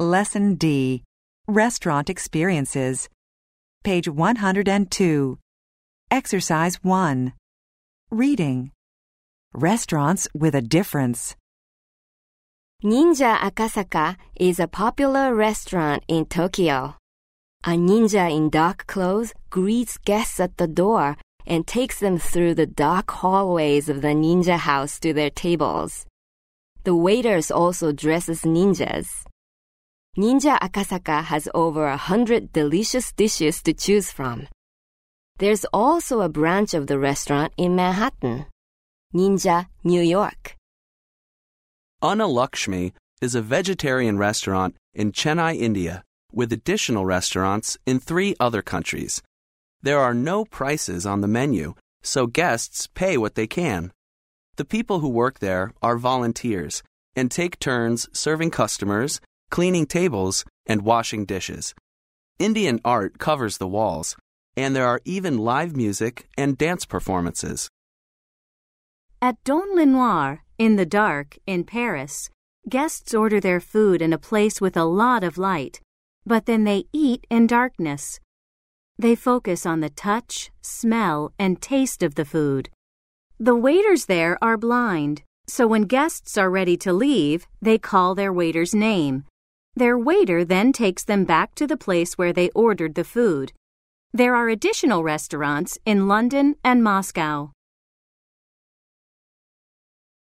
Lesson D. Restaurant Experiences. Page 102. Exercise 1. Reading. Restaurants with a difference. Ninja Akasaka is a popular restaurant in Tokyo. A ninja in dark clothes greets guests at the door and takes them through the dark hallways of the ninja house to their tables. The waiters also dress as ninjas. Ninja Akasaka has over 100 delicious dishes to choose from. There's also a branch of the restaurant in Manhattan, Ninja New York. Anna Lakshmi is a vegetarian restaurant in Chennai, India, with additional restaurants in 3 other countries. There are no prices on the menu, so guests pay what they can. The people who work there are volunteers and take turns serving customers, cleaning tables, and washing dishes. Indian art covers the walls, and there are even live music and dance performances. At Don Lenoir, in the dark, in Paris, guests order their food in a place with a lot of light, but then they eat in darkness. They focus on the touch, smell, and taste of the food. The waiters there are blind, so when guests are ready to leave, they call their waiter's name. Their waiter then takes them back to the place where they ordered the food. There are additional restaurants in London and Moscow.